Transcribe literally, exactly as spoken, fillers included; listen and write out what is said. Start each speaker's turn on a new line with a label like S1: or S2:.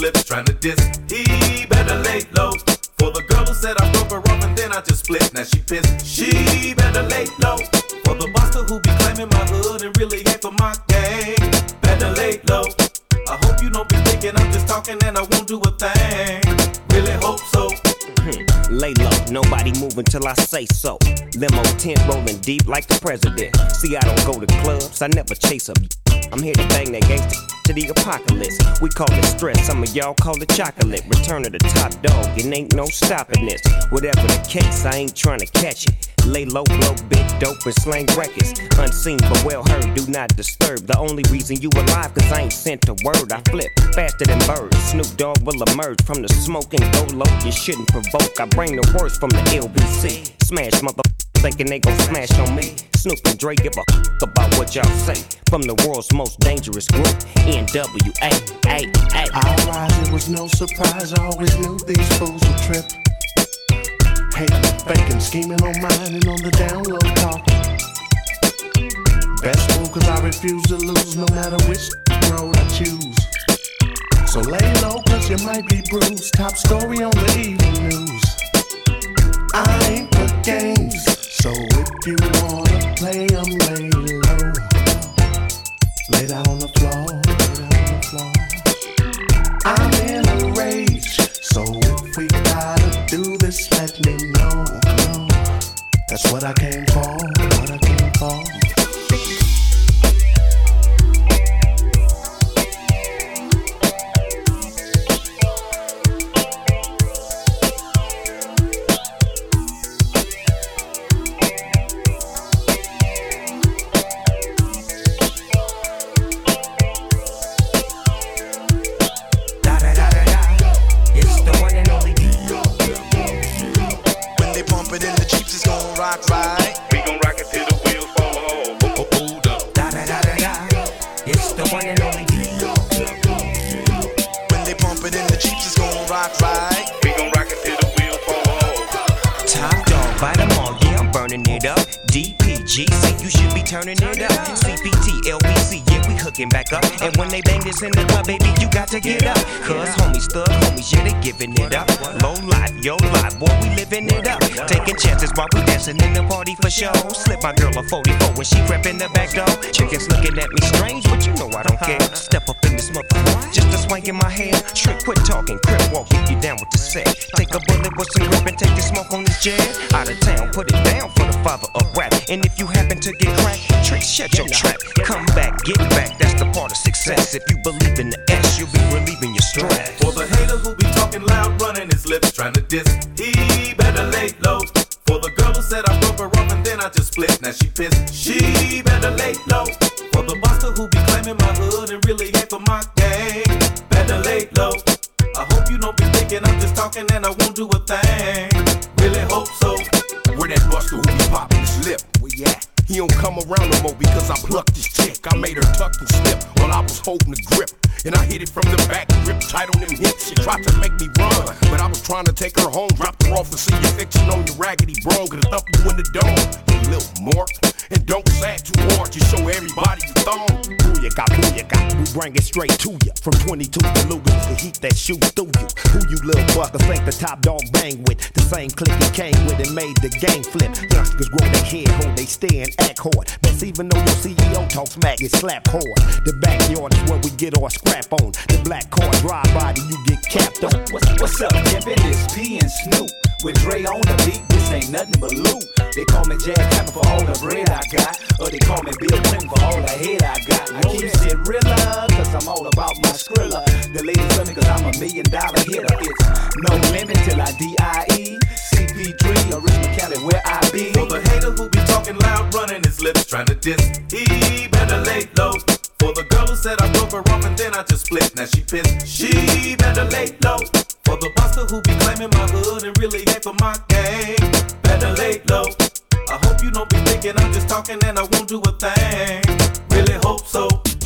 S1: lips trying to diss. He better lay low. For the girl who said I broke her off and then I just split, now she pissed. She better lay low. For the monster who be claiming my hood and really ain't for my gang. Better lay low. I hope you don't be thinking I'm just talking and I won't do a thing. Really hope so.
S2: Lay low, nobody moving till I say so. Limo tent rolling deep like the president. See, I don't go to clubs, I never chase a. I'm here to bang that gangsta to the apocalypse. We call it stress, some of y'all call it chocolate. Return of the top dog, it ain't no stopping this. Whatever the case, I ain't trying to catch it. Lay low, blow big dope and slang records. Unseen but well heard, do not disturb. The only reason you alive, cause I ain't sent a word. I flip faster than birds. Snoop Dogg will emerge from the smoke and go low. You shouldn't provoke, I bring the worst from the L B C. Smash mother thinking they gon' smash on me. Snoop and Dre give a f about what y'all say. From the world's most dangerous group, N W A, A, A.
S3: I rise, it was no surprise. I always knew these fools would trip. Hating, faking, scheming on mine and on the down low talking. Best move cause I refuse to lose no matter which road I choose. So lay low cause you might be bruised. Top story on the evening news. I ain't for games, so if you wanna play, I'm lay low. Lay down on the floor, lay down on the floor. I'm in a rage, so if we gotta do this, let me know. That's what I came for, what I came for.
S4: Right. We gon' rock it till the wheels fall off. Oh, oh, hold up. Da da da da da. It's the one and only. When they pump it in the Jeeps, it's gon' rock right. We gon' rock it till the wheels fall off.
S2: Top dog, by them all, yeah, I'm burning it up. D P G, say you should be turning it up. C P T, L B C, yeah, we hooking back up. And when they bang this in the club, baby, you got to get up. Cause homies, thug homies, yeah, they giving it up. Low life, yo life, boy, we living it up. Taking chances while we dancing in the party for show. Slip my girl a forty-four when she crept in the back door. Chickens looking at me strange, but you know I don't care. Step up in this mother, just a swank in my hair. Trick, quit talking, crip walk, get you down with the set. Take a bullet with some grip and take the smoke on this jet. Out of town, put it down for the father of rap. And if you happen to get cracked, Trick, shut your trap. Come back, get back, that's the part of success. If you believe in the S, you'll be relieving your stress.
S1: For the hater who be talking loud, running his lips, trying to diss, he better lay low. For the girl who said I broke her off and then I just split, now she pissed. She better lay low. For the monster who be claiming my hood and really ain't for my gang. Better lay low. I hope you don't be thinking I'm just talking and I won't do a thing. Really hope so.
S5: Where that buster who be popping his lip? Where you at? He don't come around no more because I plucked his chick. I made her tuck and slip while I was holding the grip. And I hit it from the back, grip tight on them hips. She tried to make me run, but I was trying to take her home. Dropped her off and see you fixing on your raggedy bro. Gonna thump you in the dome, you little mork. And don't sag too hard, you show everybody your thumb. Booyaka, booyaka, we bring it straight to you. From twenty-two to Lugas to heat that shoe through you. Who you little fuckers think the top dog bang with? The same clique he came with and made the game flip. Youngsters grow their head, hold they stay and act hard. Best even though your C E O talks smack, get slapped hard. The backyard is where we get our scrap on. The black car drive by, you get capped on.
S6: What's, what's up, Pimpin'? It's P and Snoop. With Dre on the beat, this ain't nothing but loot. They call me Jack Capper for all the bread I got. Or they call me Bill Clinton for all the head I got. I keep shit realer, cause I'm all about my skrilla. The ladies love me cause I'm a million dollar hitter. It's no limit till I D I E. C P three, Original Cali, where I be.
S1: For the hater who be talking loud, running his lips, trying to diss, he better lay low. For the girl who said I broke her off and then I just split, now she pissed. She better lay low. For the buster who be claiming my hood and really ain't for my gang. Better lay low. I hope you don't be thinking I'm just talking and I won't do a thing. Really hope so.